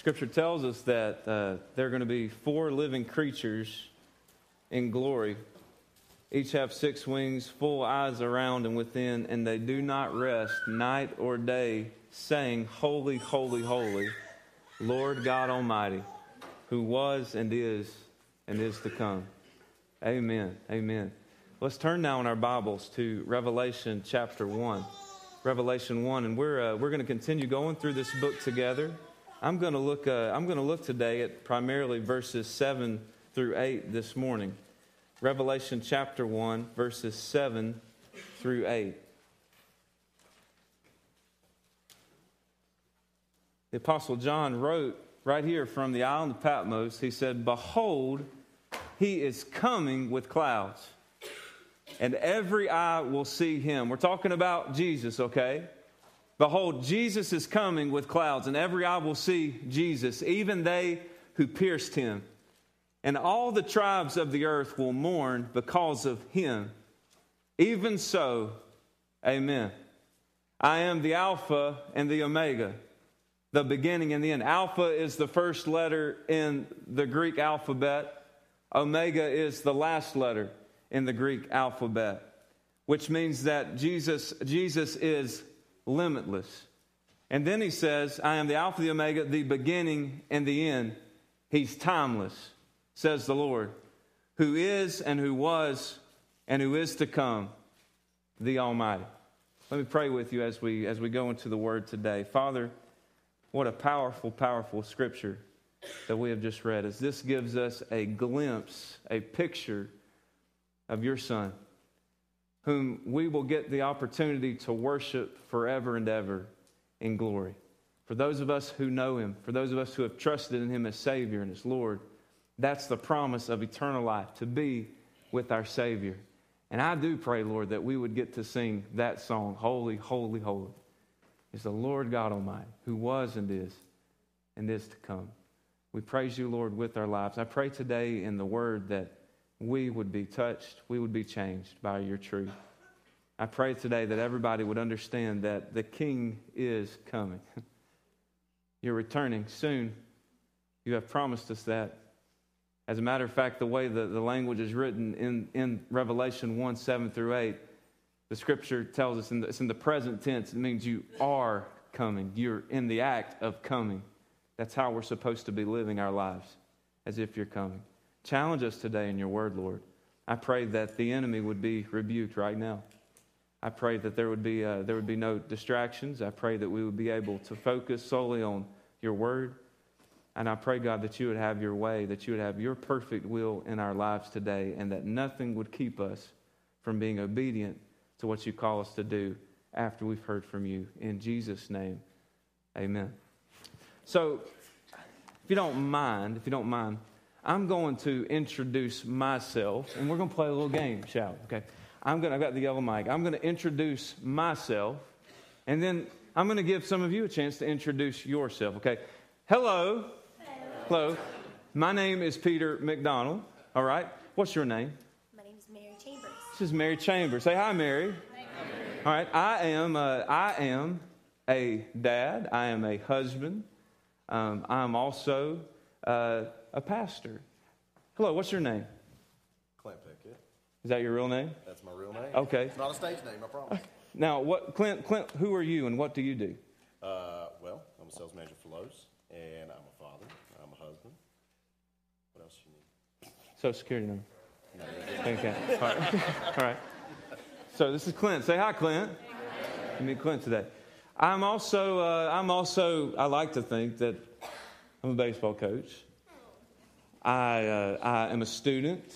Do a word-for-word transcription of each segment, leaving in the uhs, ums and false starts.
Scripture tells us that uh, there are going to be four living creatures in glory. Each have six wings, full eyes around and within, and they do not rest night or day, saying, Holy, holy, holy, Lord God Almighty, who was and is and is to come. Amen. Amen. Let's turn now in our Bibles to Revelation chapter one. Revelation one, and we're uh, we're going to continue going through this book together. I'm going to look. Uh, I'm going to look today at primarily verses seven through eight this morning. Revelation chapter one, verses seven through eight. The Apostle John wrote right here from the island of Patmos. He said, "Behold, he is coming with clouds, and every eye will see him." We're talking about Jesus, okay? Behold, Jesus is coming with clouds, and every eye will see Jesus, even they who pierced him. And all the tribes of the earth will mourn because of him. Even so, amen. I am the Alpha and the Omega, the beginning and the end. Alpha is the first letter in the Greek alphabet. Omega is the last letter in the Greek alphabet, which means that Jesus, Jesus is limitless. And then he says, I am the Alpha, the Omega, the beginning and the end. He's timeless, says the Lord, who is and who was and who is to come, the Almighty. Let me pray with you as we as we go into the Word today. Father, what a powerful, powerful scripture that we have just read, as this gives us a glimpse, a picture of your Son, whom we will get the opportunity to worship forever and ever in glory. For those of us who know him, for those of us who have trusted in him as Savior and as Lord, that's the promise of eternal life, to be with our Savior. And I do pray, Lord, that we would get to sing that song, Holy, Holy, Holy is the Lord God Almighty, who was and is and is to come. We praise you, Lord, with our lives. I pray today in the Word that we would be touched, we would be changed by your truth. I pray today that everybody would understand that the King is coming. You're returning soon. You have promised us that. As a matter of fact, the way the, the language is written in, in Revelation one, seven through eight, the Scripture tells us in the, it's in the present tense. It means you are coming. You're in the act of coming. That's how we're supposed to be living our lives, as if you're coming. Challenge us today in your word, Lord. I pray that the enemy would be rebuked right now. I pray that there would be uh, there would be no distractions. I pray that we would be able to focus solely on your word. And I pray, God, that you would have your way, that you would have your perfect will in our lives today, and that nothing would keep us from being obedient to what you call us to do after we've heard from you. In Jesus' name, amen. So, if you don't mind, if you don't mind, I'm going to introduce myself, and we're going to play a little game, shall we? Okay. I'm going to, I've got the yellow mic. I'm going to introduce myself, and then I'm going to give some of you a chance to introduce yourself, okay? Hello. Hello. Hello. My name is Peter McDonald, all right? What's your name? My name is Mary Chambers. This is Mary Chambers. Say hi, Mary. Hi, Mary. All right. I am, uh, I am a dad. I am a husband. Um, I'm also uh, a pastor. Hello, what's your name? Clint Pickett. Is that your real name? That's my real name. Okay. It's not a stage name, I promise. Now, what, Clint, Clint, who are you and what do you do? Uh, well, I'm a sales manager for Lowe's, and I'm a father. I'm a husband. What else do you need? Social Security number. No, Okay. All right. All right. So this is Clint. Say hi, Clint. You meet Clint today. I'm also, uh, I'm also, I like to think that I'm a baseball coach. I, uh, I am a student,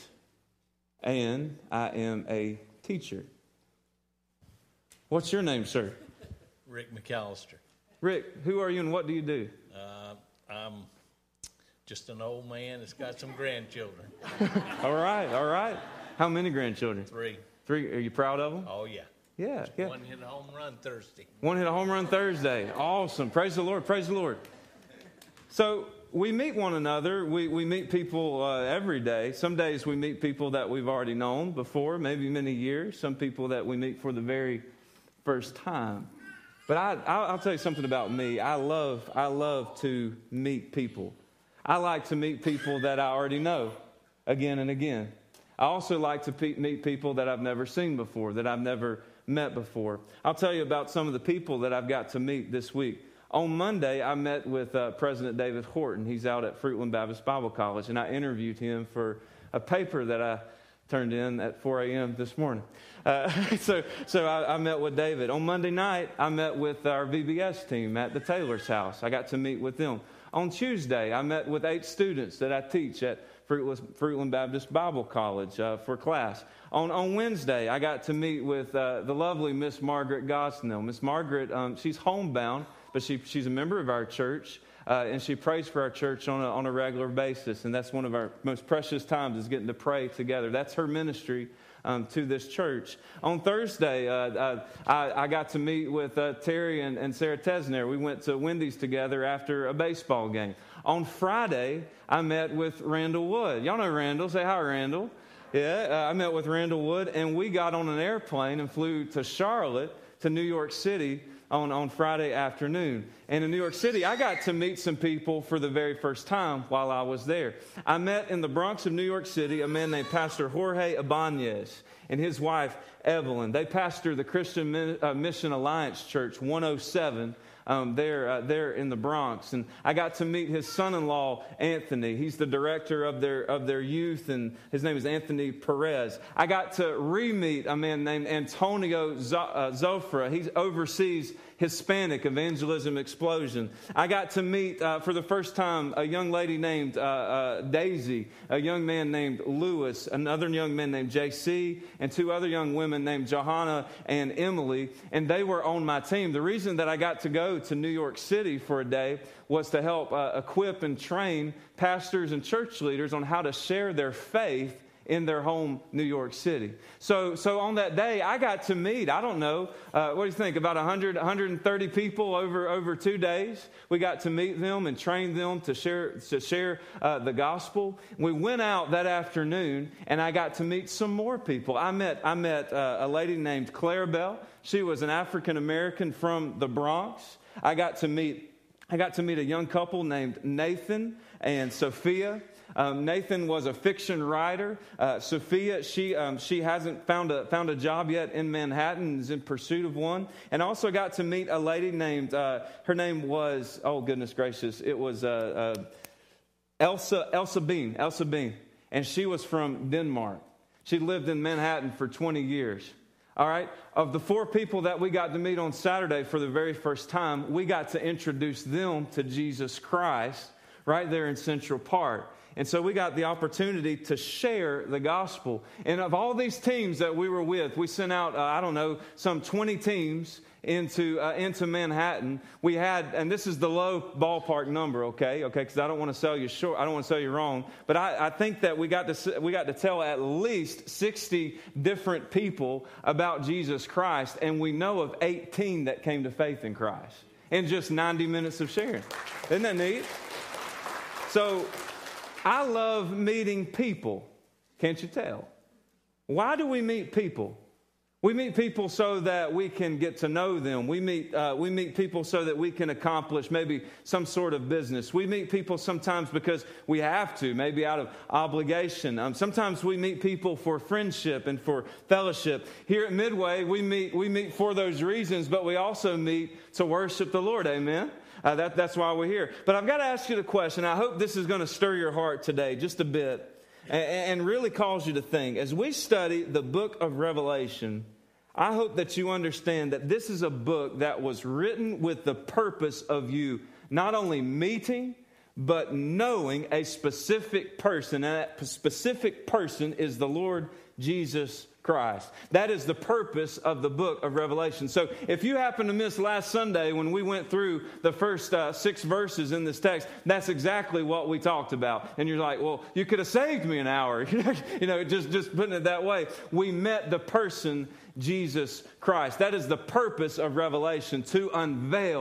and I am a teacher. What's your name, sir? Rick McAllister. Rick, who are you and what do you do? Uh, I'm just an old man that's got some grandchildren. All right, all right. How many grandchildren? Three. Three. Are you proud of them? Oh, yeah. Yeah, yeah. One hit a home run Thursday. One hit a home run Thursday. Awesome. Praise the Lord. Praise the Lord. So we meet one another. We, we meet people uh, every day. Some days we meet people that we've already known before, maybe many years. Some people that we meet for the very first time. But I, I'll, I'll tell you something about me. I love, I love to meet people. I like to meet people that I already know again and again. I also like to pe- meet people that I've never seen before, that I've never met before. I'll tell you about some of the people that I've got to meet this week. On Monday, I met with uh, President David Horton. He's out at Fruitland Baptist Bible College, and I interviewed him for a paper that I turned in at four a.m. this morning. Uh, so so I, I met with David. On Monday night, I met with our V B S team at the Taylor's house. I got to meet with them. On Tuesday, I met with eight students that I teach at Fruitland, Fruitland Baptist Bible College uh, for class. On, on Wednesday, I got to meet with uh, the lovely Miss Margaret Gosnell. Miss Margaret, um, she's homebound, but she she's a member of our church. Uh, and she prays for our church on a, on a regular basis. And that's one of our most precious times, is getting to pray together. That's her ministry um, to this church. On Thursday, uh, uh, I, I got to meet with uh, Terry and, and Sarah Tesner. We went to Wendy's together after a baseball game. On Friday, I met with Randall Wood. Y'all know Randall. Say hi, Randall. Yeah, uh, I met with Randall Wood, and we got on an airplane and flew to Charlotte, to New York City, On, on Friday afternoon. And in New York City, I got to meet some people for the very first time while I was there. I met in the Bronx of New York City a man named Pastor Jorge Ibanez and his wife, Evelyn. They pastor the Christian Mission Alliance Church one oh seven um, there, uh, there in the Bronx. And I got to meet his son-in-law, Anthony. He's the director of their of their youth, and his name is Anthony Perez. I got to re-meet a man named Antonio Zofra. He oversees Hispanic Evangelism Explosion. I got to meet, uh, for the first time, a young lady named uh, uh, Daisy, a young man named Lewis, another young man named J C, and two other young women named Johanna and Emily, and they were on my team. The reason that I got to go to New York City for a day was to help uh, equip and train pastors and church leaders on how to share their faith in their home, New York City. So so on that day, I got to meet, I don't know, uh, what do you think, about one hundred, one hundred thirty people over, over two days. We got to meet them and train them to share to share uh, the gospel. We went out that afternoon, and I got to meet some more people. I met, I met uh, a lady named Clarabelle. She was an African-American from the Bronx. I got to meet, I got to meet a young couple named Nathan and Sophia. Um, Nathan was a fiction writer. Uh, Sophia, she um, she hasn't found a found a job yet in Manhattan, is in pursuit of one. And also got to meet a lady named, uh, her name was, oh goodness gracious, it was uh, uh, Elsa Elsa Bean, Elsa Bean. And she was from Denmark. She lived in Manhattan for twenty years. All right. Of the four people that we got to meet on Saturday for the very first time, we got to introduce them to Jesus Christ right there in Central Park. And so we got the opportunity to share the gospel. And of all these teams that we were with, we sent out, uh, I don't know, some twenty teams into uh, into Manhattan. We had, and this is the low ballpark number, okay, okay, because I don't want to sell you short, I don't want to sell you wrong, but I, I think that we got to we got to tell at least sixty different people about Jesus Christ, and we know of eighteen that came to faith in Christ in just ninety minutes of sharing. Isn't that neat? So I love meeting people. Can't you tell? Why do we meet people? We meet people so that we can get to know them. We meet uh, we meet people so that we can accomplish maybe some sort of business. We meet people sometimes because we have to, maybe out of obligation. Um, sometimes we meet people for friendship and for fellowship. Here at Midway, we meet we meet for those reasons, but we also meet to worship the Lord. Amen. Uh, that, that's why we're here. But I've got to ask you the question. I hope this is going to stir your heart today just a bit and, and really cause you to think. As we study the book of Revelation, I hope that you understand that this is a book that was written with the purpose of you not only meeting, but knowing a specific person. And that specific person is the Lord Jesus Christ. That is the purpose of the book of Revelation. So if you happen to miss last Sunday when we went through the first uh, six verses in this text, that's exactly what we talked about. And you're like, well, you could have saved me an hour. you know, just, just putting it that way. We met the person, Jesus Christ. That is the purpose of Revelation, to unveil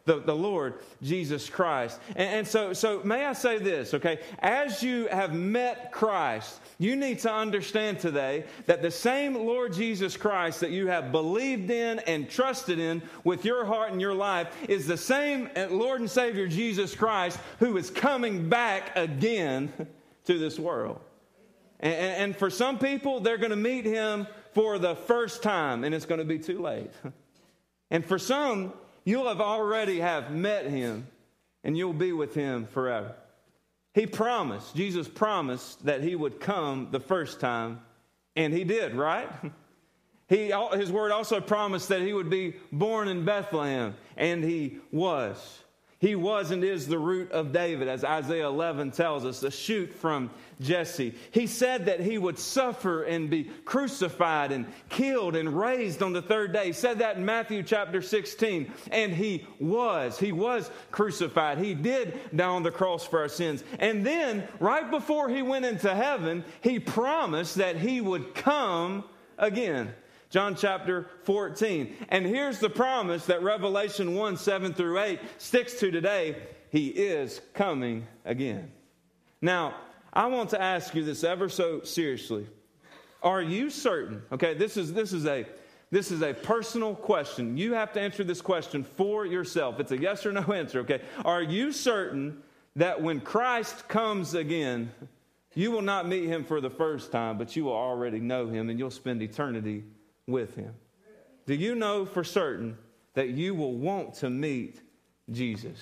the, the Lord Jesus Christ. And, and so, so may I say this, okay? As you have met Christ, you need to understand today that the same Lord Jesus Christ that you have believed in and trusted in with your heart and your life is the same Lord and Savior Jesus Christ who is coming back again to this world. And, and for some people, they're going to meet him for the first time, and it's going to be too late. And for some, you'll have already have met him, and you'll be with him forever. He promised, Jesus promised that he would come the first time, and he did, right? He, his word also promised that he would be born in Bethlehem, and he was. He was and is the root of David, as Isaiah eleven tells us, the shoot from Jesse. He said that he would suffer and be crucified and killed and raised on the third day. He said that in Matthew chapter sixteen. And he was. He was crucified. He did die on the cross for our sins. And then, right before he went into heaven, he promised that he would come again. John chapter fourteen. And here's the promise that Revelation one, seven through eight sticks to today. He is coming again. Now, I want to ask you this ever so seriously. Are you certain? Okay, this is this is a this is a personal question. You have to answer this question for yourself. It's a yes or no answer, okay? Are you certain that when Christ comes again, you will not meet him for the first time, but you will already know him and you'll spend eternity with him? Do you know for certain that you will want to meet Jesus?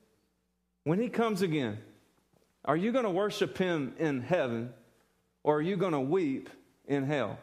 When he comes again, are you going to worship him in heaven or are you going to weep in hell?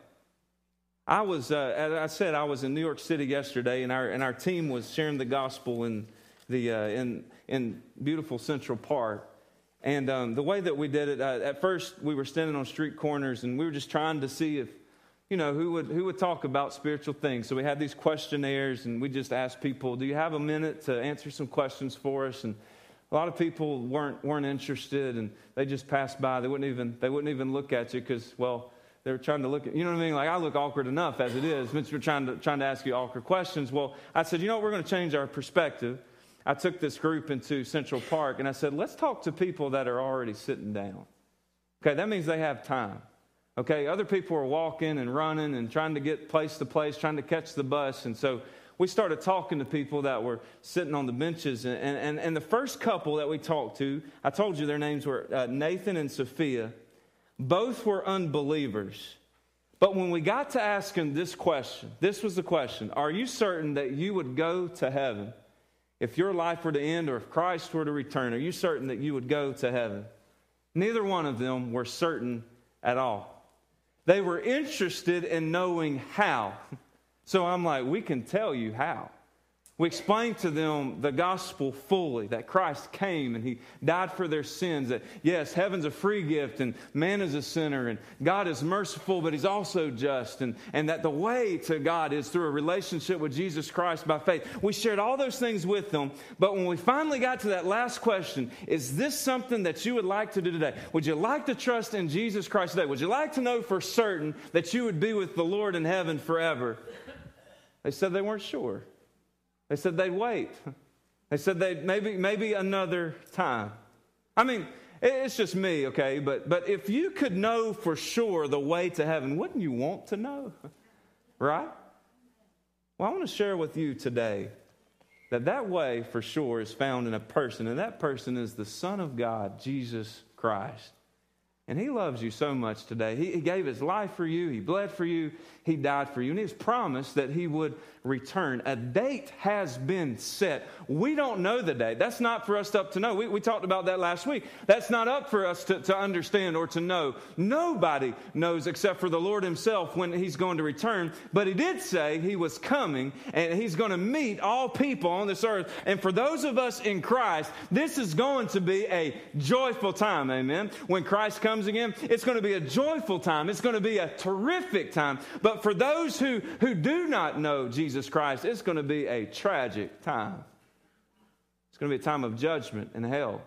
I was, uh, as I said, I was in New York City yesterday, and our and our team was sharing the gospel in the uh, in in beautiful Central Park. And um, the way that we did it, uh, at first we were standing on street corners, and we were just trying to see if, you know, who would who would talk about spiritual things. So we had these questionnaires, and we just asked people, "Do you have a minute to answer some questions for us?" And a lot of people weren't weren't interested, and they just passed by. They wouldn't even they wouldn't even look at you because, well, they were trying to look at, you know what I mean? Like, I look awkward enough as it is. We're trying to trying to ask you awkward questions. Well, I said, you know what? We're going to change our perspective. I took this group into Central Park, and I said, let's talk to people that are already sitting down. Okay, that means they have time. Okay, other people are walking and running and trying to get place to place, trying to catch the bus. And so we started talking to people that were sitting on the benches. And, and, and the first couple that we talked to, I told you their names were uh, Nathan and Sophia. Both were unbelievers. But when we got to asking this question, this was the question: are you certain that you would go to heaven if your life were to end or if Christ were to return? Are you certain that you would go to heaven? Neither one of them were certain at all. They were interested in knowing how. So I'm like, we can tell you how. We explained to them the gospel fully, that Christ came and he died for their sins, that yes, heaven's a free gift and man is a sinner and God is merciful, but he's also just, and, and that the way to God is through a relationship with Jesus Christ by faith. We shared all those things with them, but when we finally got to that last question, is this something that you would like to do today? Would you like to trust in Jesus Christ today? Would you like to know for certain that you would be with the Lord in heaven forever? They said they weren't sure. They said they'd wait. They said they'd maybe maybe another time. I mean, it's just me, okay? But but if you could know for sure the way to heaven, wouldn't you want to know? Right? Well, I want to share with you today that that way for sure is found in a person, and that person is the Son of God, Jesus Christ. And he loves you so much today. He, he gave his life for you. He bled for you. He died for you. And he's promised that he would return. A date has been set. We don't know the date. That's not for us up to know. We, we talked about that last week. That's not up for us to, to understand or to know. Nobody knows except for the Lord himself when he's going to return. But he did say he was coming and he's going to meet all people on this earth. And for those of us in Christ, this is going to be a joyful time. Amen. When Christ comes again, it's going to be a joyful time. It's going to be a terrific time. But for those who, who do not know Jesus Christ, it's going to be a tragic time. It's going to be a time of judgment and hell.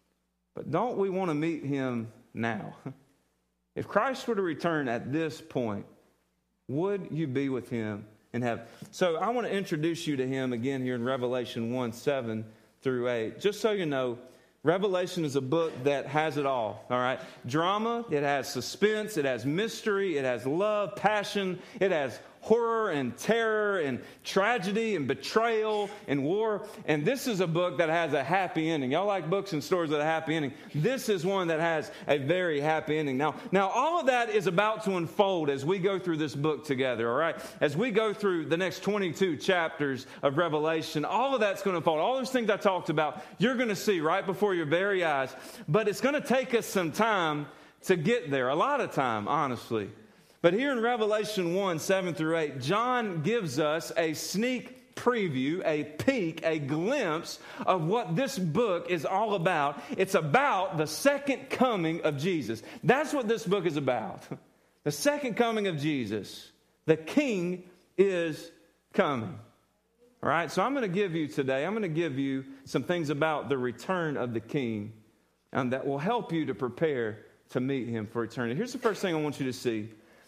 But don't we want to meet him now? If Christ were to return at this point, would you be with him in heaven. So I want to introduce you to him again here in Revelation one, seven through eight. Just so you know, Revelation is a book that has it all, all right? Drama, it has suspense, it has mystery, it has love, passion, it has horror and terror and tragedy and betrayal and war. And this is a book that has a happy ending. Y'all like books and stories with a happy ending. This is one that has a very happy ending. Now, now all of that is about to unfold as we go through this book together, all right? As we go through the next twenty-two chapters of Revelation, all of that's going to unfold. All those things I talked about, you're going to see right before your very eyes. But it's going to take us some time to get there, a lot of time, honestly. But here in Revelation one, seven through eight, John gives us a sneak preview, a peek, a glimpse of what this book is all about. It's about the second coming of Jesus. That's what this book is about. The second coming of Jesus. The King is coming. All right, so I'm going to give you today, I'm going to give you some things about the return of the King and that will help you to prepare to meet him for eternity. Here's the first thing I want you to see.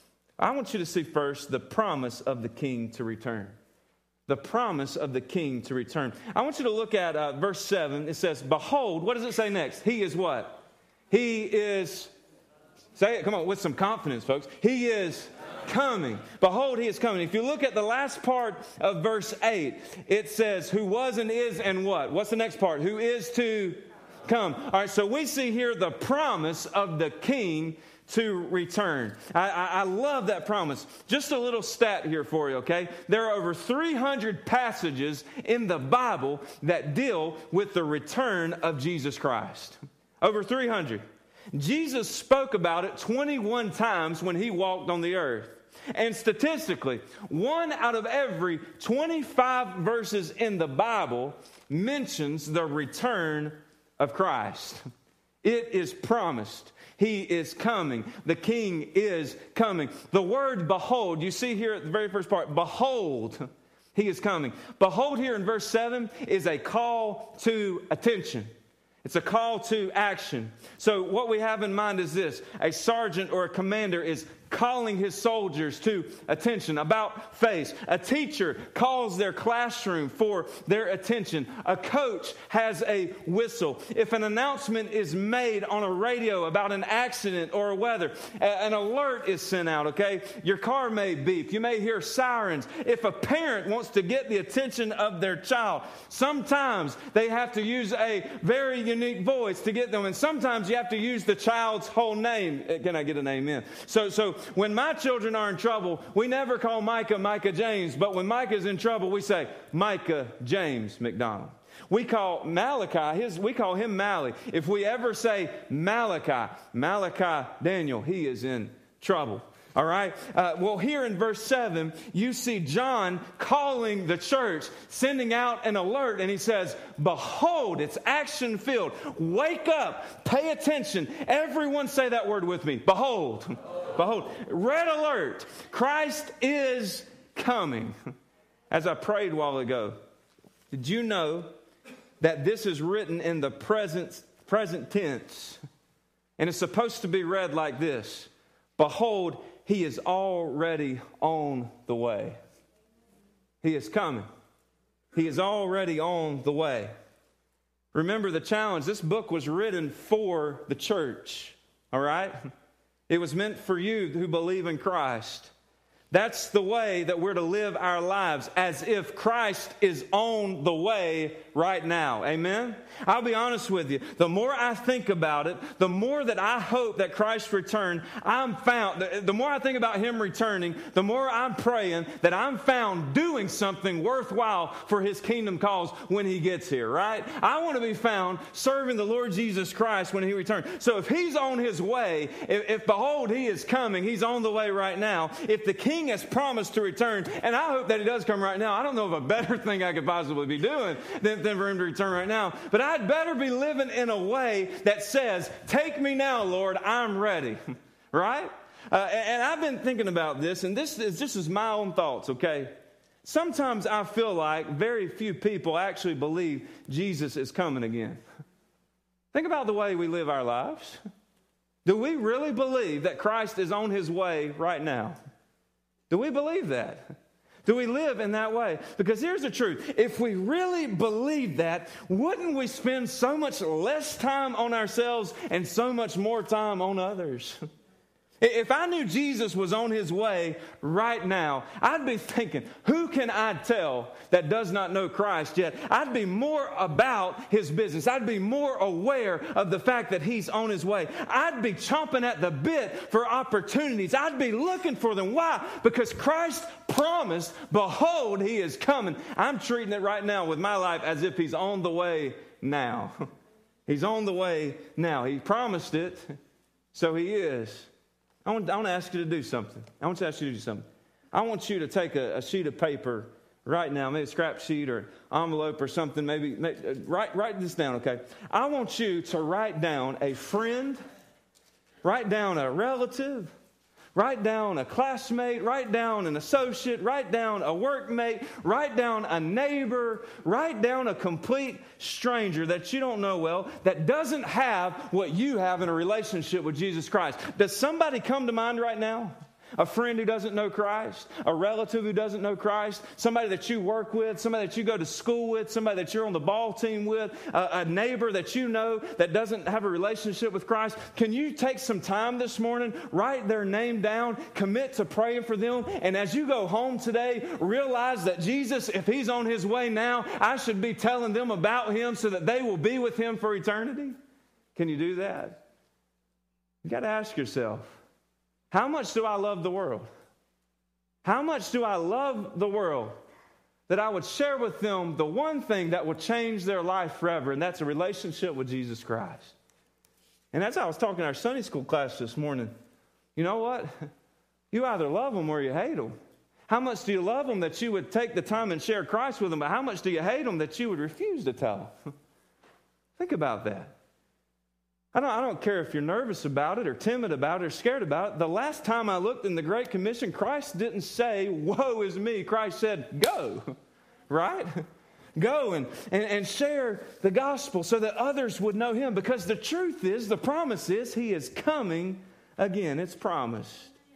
I want you to see first the promise of the King to return. The promise of the King to return. I want you to look at uh, verse seven. It says, behold, what does it say next? He is what? He is, say it, come on, with some confidence, folks. He is coming. Behold, he is coming. If you look at the last part of verse eight, it says, who was and is and what? What's the next part? Who is to come. All right, so we see here the promise of the King to return. I, I, I love that promise. Just a little stat here for you, okay? There are over three hundred passages in the Bible that deal with the return of Jesus Christ. Over three hundred. Jesus spoke about it twenty-one times when he walked on the earth. And statistically, one out of every twenty-five verses in the Bible mentions the return of Christ. It is promised. He is coming. The King is coming. The word behold, you see here at the very first part, behold, he is coming. Behold here in verse seven is a call to attention. It's a call to action. So what we have in mind is this. A sergeant or a commander is calling his soldiers to attention, about face. A teacher calls their classroom for their attention. A coach has a whistle. If an announcement is made on a radio about an accident or weather, an alert is sent out, okay? Your car may beep. You may hear sirens. If a parent wants to get the attention of their child, sometimes they have to use a very unique voice to get them, and sometimes you have to use the child's whole name. Can I get an amen? So, so when my children are in trouble, we never call Micah Micah James, but when Micah's in trouble, we say Micah James McDonald. We call Malachi, his, we call him Mally. If we ever say Malachi, Malachi Daniel, he is in trouble. All right. Uh, well, here in verse seven, you see John calling the church, sending out an alert, and he says, behold, it's action filled. Wake up. Pay attention. Everyone say that word with me. Behold. Behold. Behold. Red alert. Christ is coming. As I prayed a while ago, did you know that this is written in the present, present tense? And it's supposed to be read like this. Behold, he is already on the way. He is coming. He is already on the way. Remember the challenge. This book was written for the church. All right? It was meant for you who believe in Christ. That's the way that we're to live our lives, as if Christ is on the way right now. Amen? I'll be honest with you. The more I think about it, the more that I hope that Christ return, I'm found, the, the more I think about him returning, the more I'm praying that I'm found doing something worthwhile for his kingdom cause when he gets here, right? I want to be found serving the Lord Jesus Christ when he returns. So if he's on his way, if, if behold, he is coming, he's on the way right now. If the King has promised to return, and I hope that he does come right now. I don't know of a better thing I could possibly be doing than, than for him to return right now. But I'd better be living in a way that says, take me now, Lord, I'm ready. Right? Uh, and, and I've been thinking about this, and this is just as my own thoughts, okay? Sometimes I feel like very few people actually believe Jesus is coming again. Think about the way we live our lives. Do we really believe that Christ is on his way right now? Do we believe that? Do we live in that way? Because here's the truth. If we really believe that, wouldn't we spend so much less time on ourselves and so much more time on others? If I knew Jesus was on his way right now, I'd be thinking, who can I tell that does not know Christ yet? I'd be more about his business. I'd be more aware of the fact that he's on his way. I'd be chomping at the bit for opportunities. I'd be looking for them. Why? Because Christ promised, behold, he is coming. I'm treating it right now with my life as if he's on the way now. He's on the way now. He promised it, so he is. I want, I want to ask you to do something. I want to ask you to do something. I want you to take a, a sheet of paper right now, maybe a scrap sheet or envelope or something. Maybe, maybe write, write this down, okay? I want you to write down a friend, write down a relative, write down a classmate, write down an associate, write down a workmate, write down a neighbor, write down a complete stranger that you don't know well, that doesn't have what you have in a relationship with Jesus Christ. Does somebody come to mind right now? A friend who doesn't know Christ, a relative who doesn't know Christ, somebody that you work with, somebody that you go to school with, somebody that you're on the ball team with, a, a neighbor that you know that doesn't have a relationship with Christ. Can you take some time this morning, write their name down, commit to praying for them, and as you go home today, realize that Jesus, if he's on his way now, I should be telling them about him so that they will be with him for eternity? Can you do that? You got to ask yourself, how much do I love the world? How much do I love the world that I would share with them the one thing that will change their life forever, and that's a relationship with Jesus Christ? And as I was talking to our Sunday school class this morning, you know what? You either love them or you hate them. How much do you love them that you would take the time and share Christ with them, but how much do you hate them that you would refuse to tell them? Think about that. I don't, I don't care if you're nervous about it or timid about it or scared about it. The last time I looked in the Great Commission, Christ didn't say, woe is me. Christ said, go, right? Go and, and, and share the gospel so that others would know him. Because the truth is, the promise is, he is coming again. It's promised.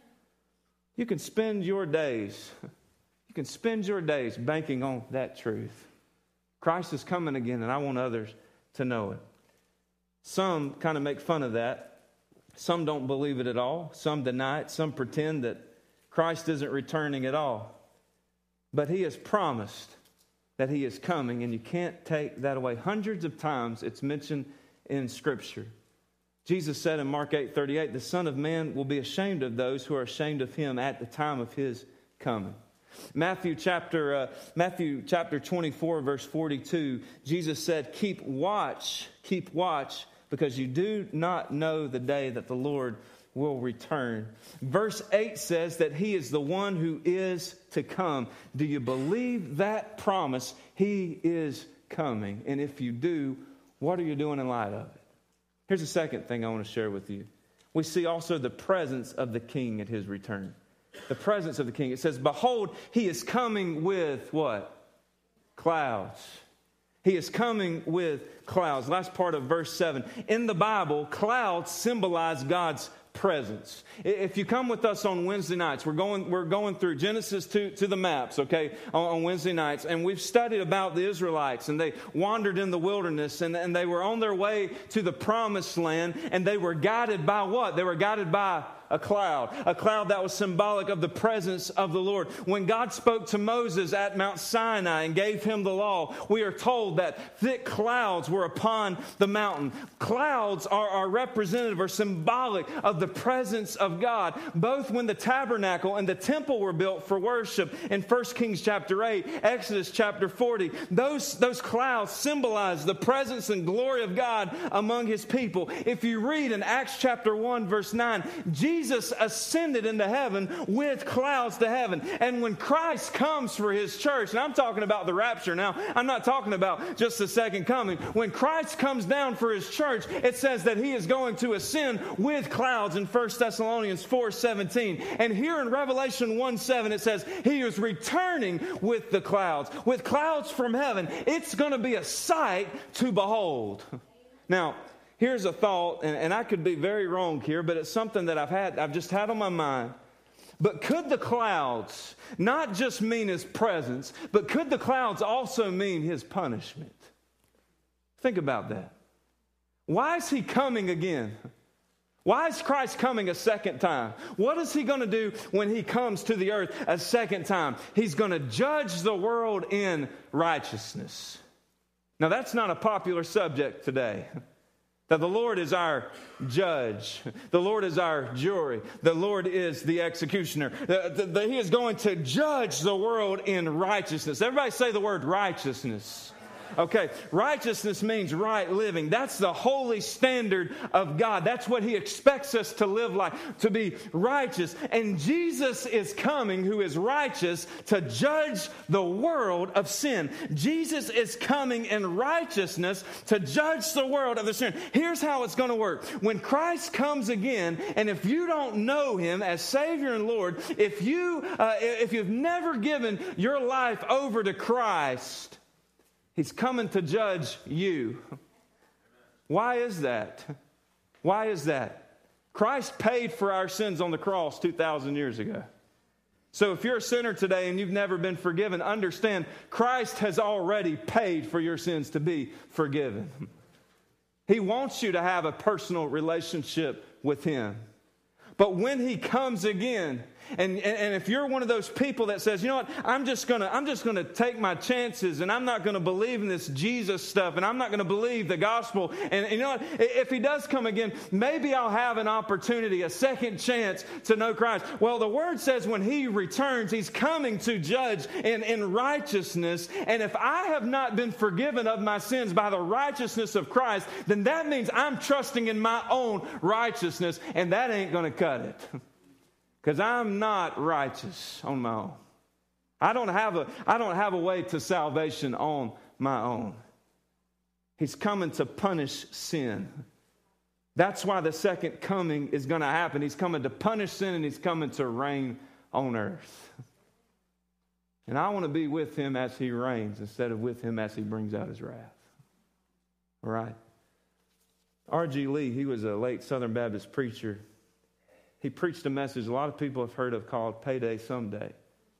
You can spend your days, you can spend your days banking on that truth. Christ is coming again, and I want others to know it. Some kind of make fun of that. Some don't believe it at all. Some deny it. Some pretend that Christ isn't returning at all. But he has promised that he is coming, and you can't take that away. Hundreds of times it's mentioned in Scripture. Jesus said in Mark eight thirty-eight, the Son of Man will be ashamed of those who are ashamed of him at the time of his coming. Matthew chapter uh, Matthew chapter twenty-four, verse forty-two, Jesus said, keep watch, keep watch, because you do not know the day that the Lord will return. Verse eight says that he is the one who is to come. Do you believe that promise? He is coming. And if you do, what are you doing in light of it? Here's the second thing I want to share with you. We see also the presence of the King at his return. The presence of the King. It says, behold, he is coming with what? Clouds. He is coming with clouds. Last part of verse seven. In the Bible, clouds symbolize God's presence. If you come with us on Wednesday nights, we're going we're going through Genesis to, to the maps, okay, on, on Wednesday nights. And we've studied about the Israelites, and they wandered in the wilderness, and, and they were on their way to the promised land, and they were guided by what? They were guided by a cloud, a cloud that was symbolic of the presence of the Lord. When God spoke to Moses at Mount Sinai and gave him the law, we are told that thick clouds were upon the mountain. Clouds are, are representative or symbolic of the presence of God, both when the tabernacle and the temple were built for worship in First Kings chapter eight, Exodus chapter forty. Those, those clouds symbolize the presence and glory of God among his people. If you read in Acts chapter one, verse nine, Jesus Jesus ascended into heaven with clouds to heaven. And when Christ comes for his church, and I'm talking about the rapture now, I'm not talking about just the second coming. When Christ comes down for his church, it says that he is going to ascend with clouds in First Thessalonians four seventeen. And here in Revelation one seven, it says he is returning with the clouds, with clouds from heaven. It's going to be a sight to behold. Now, here's a thought, and, and I could be very wrong here, but it's something that I've had, I've just had on my mind. But could the clouds not just mean his presence, but could the clouds also mean his punishment? Think about that. Why is he coming again? Why is Christ coming a second time? What is he going to do when he comes to the earth a second time? He's going to judge the world in righteousness. Now, that's not a popular subject today. That the Lord is our judge. The Lord is our jury. The Lord is the executioner. That he is going to judge the world in righteousness. Everybody say the word righteousness. Okay, righteousness means right living. That's the holy standard of God. That's what he expects us to live like, to be righteous. And Jesus is coming, who is righteous, to judge the world of sin. Jesus is coming in righteousness to judge the world of the sin. Here's how it's going to work. When Christ comes again, and if you don't know him as Savior and Lord, if you, uh, if you've never given your life over to Christ, he's coming to judge you. Why is that? Why is that? Christ paid for our sins on the cross two thousand years ago. So if you're a sinner today and you've never been forgiven, understand Christ has already paid for your sins to be forgiven. He wants you to have a personal relationship with him. But when he comes again, and, and, and if you're one of those people that says, you know what, I'm just gonna I'm just gonna take my chances, and I'm not gonna believe in this Jesus stuff, and I'm not gonna believe the gospel, and, and you know what, if he does come again, maybe I'll have an opportunity, a second chance to know Christ. Well, the word says when he returns, he's coming to judge in, in righteousness, and if I have not been forgiven of my sins by the righteousness of Christ, then that means I'm trusting in my own righteousness, and that ain't gonna cut it. Because I'm not righteous on my own. I don't have a, I don't have a way to salvation on my own. He's coming to punish sin. That's why the second coming is going to happen. He's coming to punish sin, and he's coming to reign on earth. And I want to be with him as he reigns instead of with him as he brings out his wrath. All right? R G Lee, he was a late Southern Baptist preacher. He preached a message a lot of people have heard of called Payday Someday.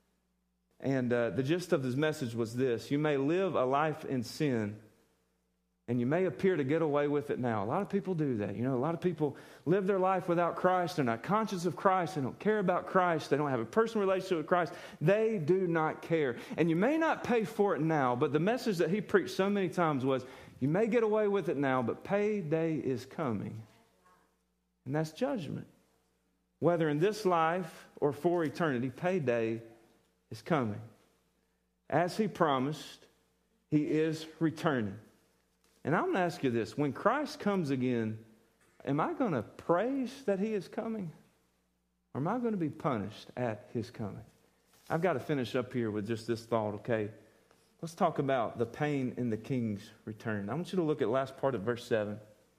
And uh, the gist of his message was this: you may live a life in sin, and you may appear to get away with it now. A lot of people do that. You know, a lot of people live their life without Christ. They're not conscious of Christ. They don't care about Christ. They don't have a personal relationship with Christ. They do not care. And you may not pay for it now, but the message that he preached so many times was, you may get away with it now, but payday is coming. And that's judgment. Whether in this life or for eternity, payday is coming. As he promised, he is returning. And I'm going to ask you this: when Christ comes again, am I going to praise that he is coming? Or am I going to be punished at his coming? I've got to finish up here with just this thought, okay? Let's talk about the pain in the king's return. I want you to look at the last part of verse seven.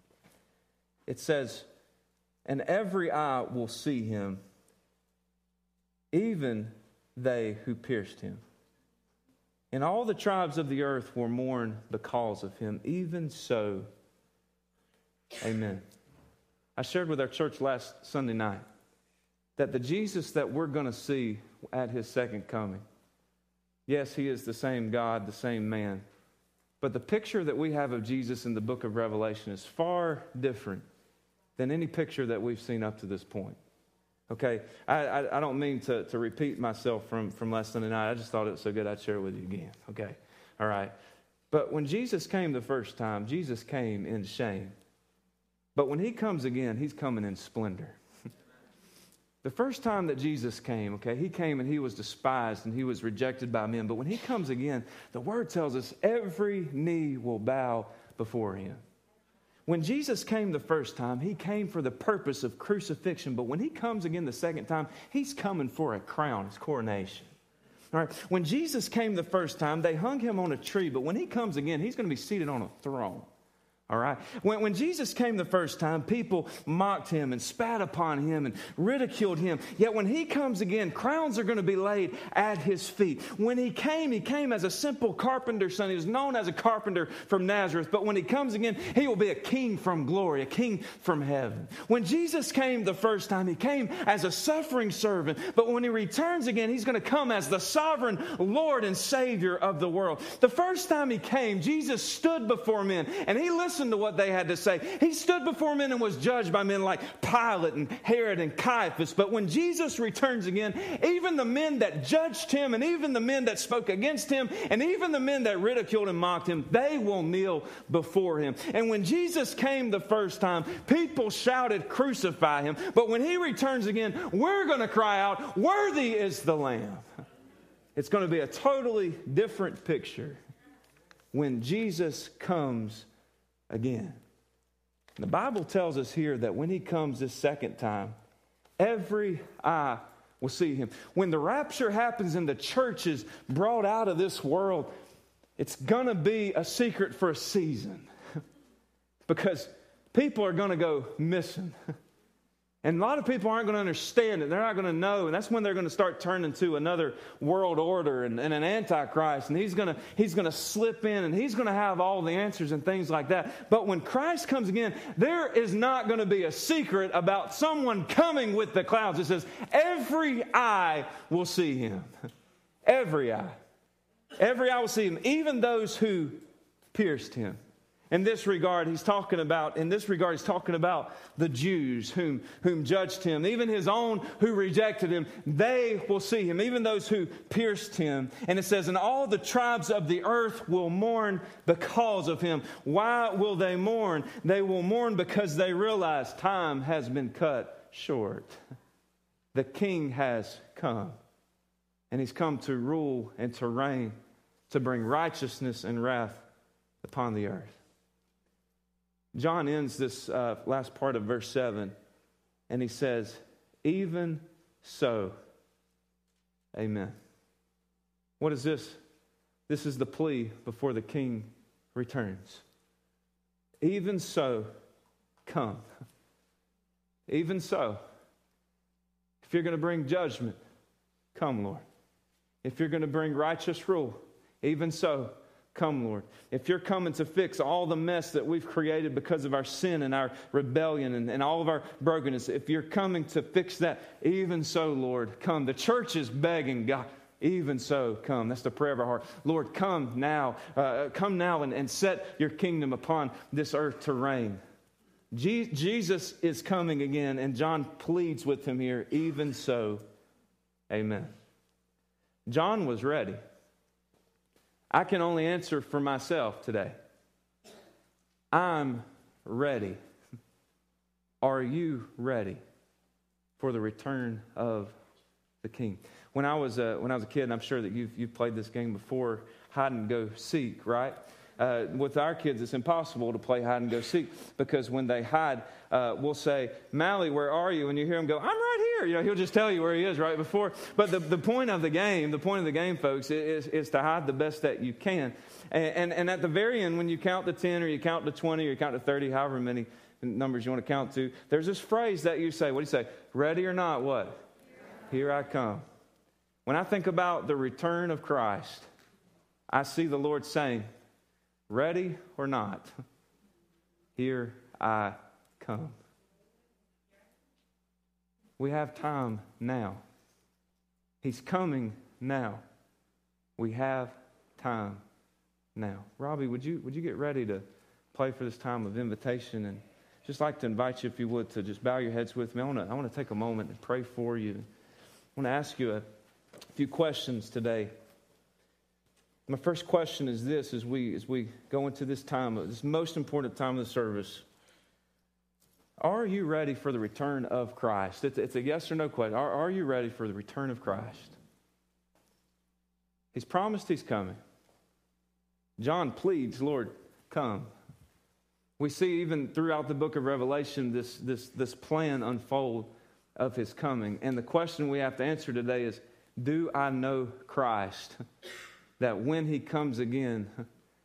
It says, and every eye will see him, even they who pierced him. And all the tribes of the earth will mourn because of him. Even so, amen. I shared with our church last Sunday night that the Jesus that we're going to see at his second coming, yes, he is the same God, the same man. But the picture that we have of Jesus in the book of Revelation is far different than any picture that we've seen up to this point. Okay, I, I, I don't mean to, to repeat myself from, from last Sunday night. I just thought it was so good I'd share it with you again. Okay, all right. But when Jesus came the first time, Jesus came in shame. But when he comes again, he's coming in splendor. The first time that Jesus came, okay, he came and he was despised and he was rejected by men. But when he comes again, the word tells us every knee will bow before him. When Jesus came the first time, he came for the purpose of crucifixion. But when he comes again the second time, he's coming for a crown, his coronation. All right. When Jesus came the first time, they hung him on a tree. But when he comes again, he's going to be seated on a throne. All right. When, when Jesus came the first time, people mocked him and spat upon him and ridiculed him. Yet when he comes again, crowns are going to be laid at his feet. When he came, he came as a simple carpenter's son. He was known as a carpenter from Nazareth. But when he comes again, he will be a king from glory, a king from heaven. When Jesus came the first time, he came as a suffering servant. But when he returns again, he's going to come as the sovereign Lord and Savior of the world. The first time he came, Jesus stood before men and he listened to what they had to say. He stood before men and was judged by men like Pilate and Herod and Caiaphas. But when Jesus returns again, even the men that judged him and even the men that spoke against him and even the men that ridiculed and mocked him, they will kneel before him. And when Jesus came the first time, people shouted, "Crucify him." But when he returns again, we're going to cry out, "Worthy is the Lamb." It's going to be a totally different picture when Jesus comes again. The Bible tells us here that when he comes this second time, every eye will see him. When the rapture happens and the church is brought out of this world, it's going to be a secret for a season because people are going to go missing. And a lot of people aren't going to understand it. They're not going to know. And that's when they're going to start turning to another world order and, and an antichrist. And he's going to he's going to slip in and he's going to have all the answers and things like that. But when Christ comes again, there is not going to be a secret about someone coming with the clouds. It says, every eye will see him. Every eye. Every eye will see him. Even those who pierced him. In this regard, he's talking about, in this regard, he's talking about the Jews whom, whom judged him. Even his own who rejected him, they will see him. Even those who pierced him. And it says, and all the tribes of the earth will mourn because of him. Why will they mourn? They will mourn because they realize time has been cut short. The King has come. And he's come to rule and to reign, to bring righteousness and wrath upon the earth. John ends this uh, last part of verse seven, and he says, even so, amen. What is this? This is the plea before the King returns. Even so, come. Even so. If you're going to bring judgment, come, Lord. If you're going to bring righteous rule, even so, come, Lord. If you're coming to fix all the mess that we've created because of our sin and our rebellion and, and all of our brokenness, if you're coming to fix that, even so, Lord, come. The church is begging God, even so, come. That's the prayer of our heart. Lord, come now. Uh, come now and, and set your kingdom upon this earth to reign. Je- Jesus is coming again, and John pleads with him here, even so, amen. John was ready. I can only answer for myself today. I'm ready. Are you ready for the return of the King? When I was uh, when I was a kid, and I'm sure that you've you've played this game before, hide and go seek, right? Uh, with our kids, it's impossible to play hide and go seek because when they hide, uh, we'll say, "Mally, where are you?" And you hear him go, "I'm right here." You know, he'll just tell you where he is right before. But the, the point of the game, the point of the game, folks, is, is to hide the best that you can. And, and, and at the very end, when you count to ten or you count to twenty or you count to thirty, however many numbers you want to count to, there's this phrase that you say. What do you say? Ready or not, what? Here I come. When I think about the return of Christ, I see the Lord saying, ready or not, here I come. We have time now. He's coming now. We have time now. Robbie, would you would you get ready to play for this time of invitation? And just like to invite you, if you would, to just bow your heads with me. I want to I want to take a moment and pray for you. I want to ask you a few questions today. My first question is this: as we as we go into this time, this most important time of the service, are you ready for the return of Christ? It's, it's a yes or no question. Are, are you ready for the return of Christ? He's promised he's coming. John pleads, Lord, come. We see even throughout the book of Revelation this, this, this plan unfold of his coming. And the question we have to answer today is, do I know Christ? That when he comes again,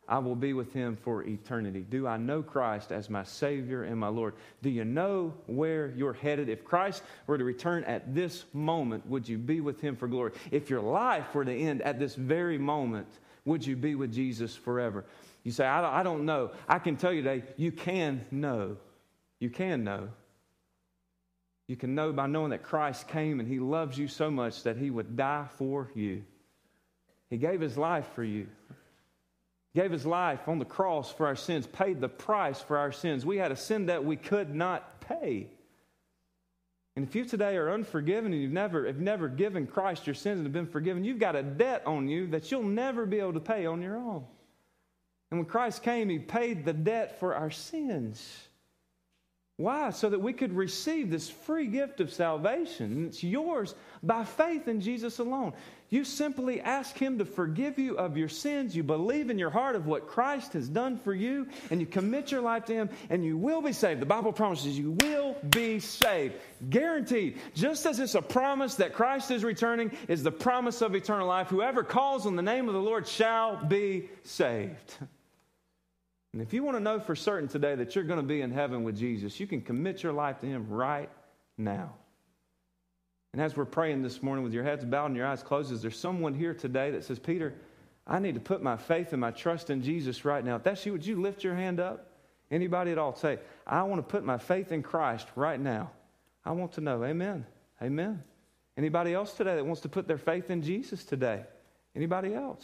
I will be with him for eternity. Do I know Christ as my Savior and my Lord? Do you know where you're headed? If Christ were to return at this moment, would you be with him for glory? If your life were to end at this very moment, would you be with Jesus forever? You say, I don't, I don't know. I can tell you today, you can know. You can know. You can know by knowing that Christ came and he loves you so much that he would die for you. He gave his life for you. Gave his life on the cross for our sins, paid the price for our sins. We had a sin debt we could not pay. And if you today are unforgiven and you've never, have never given Christ your sins and have been forgiven, you've got a debt on you that you'll never be able to pay on your own. And when Christ came, he paid the debt for our sins. Why? So that we could receive this free gift of salvation. And it's yours by faith in Jesus alone. You simply ask him to forgive you of your sins. You believe in your heart of what Christ has done for you, and you commit your life to him, and you will be saved. The Bible promises you will be saved. Guaranteed. Just as it's a promise that Christ is returning, is the promise of eternal life. Whoever calls on the name of the Lord shall be saved. And if you want to know for certain today that you're going to be in heaven with Jesus, you can commit your life to him right now. And as we're praying this morning with your heads bowed and your eyes closed, is there someone here today that says, Peter, I need to put my faith and my trust in Jesus right now? If that's you, would you lift your hand up? Anybody at all say, I want to put my faith in Christ right now. I want to know. Amen. Amen. Anybody else today that wants to put their faith in Jesus today? Anybody else?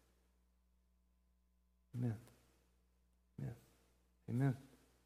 Amen. Amen. Amen.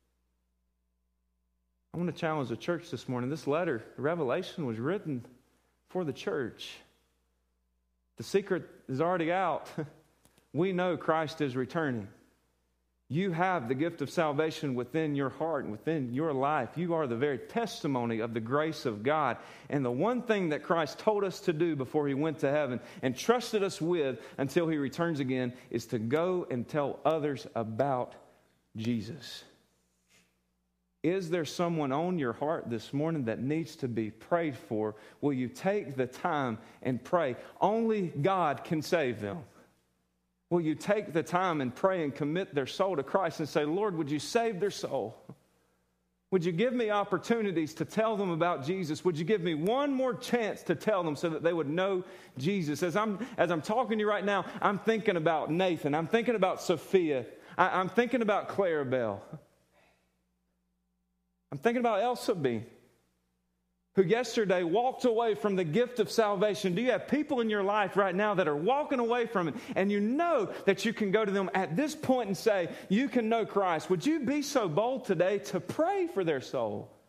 I want to challenge the church this morning. This letter, Revelation, was written for the church. The secret is already out. We know Christ is returning. You have the gift of salvation within your heart and within your life. You are the very testimony of the grace of God. And the one thing that Christ told us to do before he went to heaven and trusted us with until he returns again is to go and tell others about Jesus. Is there someone on your heart this morning that needs to be prayed for? Will you take the time and pray? Only God can save them. Will you take the time and pray and commit their soul to Christ and say, Lord, would you save their soul? Would you give me opportunities to tell them about Jesus? Would you give me one more chance to tell them so that they would know Jesus? As I'm, as I'm talking to you right now, I'm thinking about Nathan. I'm thinking about Sophia. I, I'm thinking about Clarabelle. I'm thinking about Elsa B., who yesterday walked away from the gift of salvation. Do you have people in your life right now that are walking away from it, and you know that you can go to them at this point and say, you can know Christ? Would you be so bold today to pray for their soul?